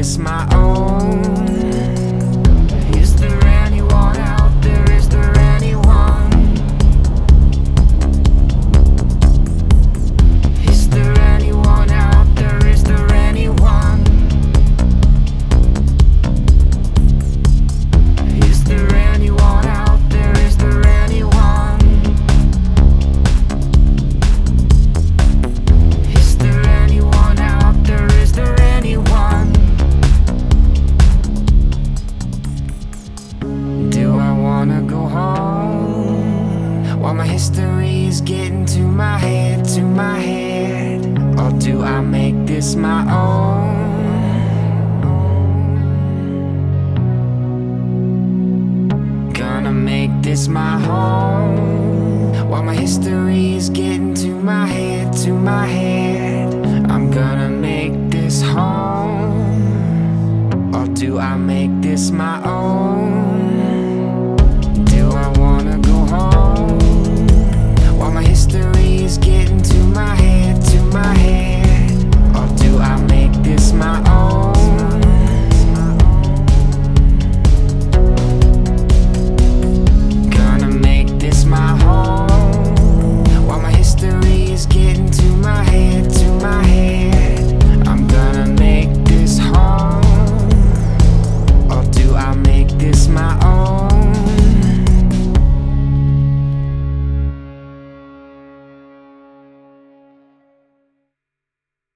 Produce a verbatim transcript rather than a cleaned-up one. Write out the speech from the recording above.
this my own? Is there anyone out there? Is there anyone? Is there anyone out there? Is there anyone? Is there anyone out there? Is there anyone? Is there anyone out there? Is there anyone? Do I wanna go home while my history's getting to my head, to my head? Or do I make this my own? Gonna make this my home while my history's getting to my head, to my head. I'm gonna make this home. Or do I make this my own?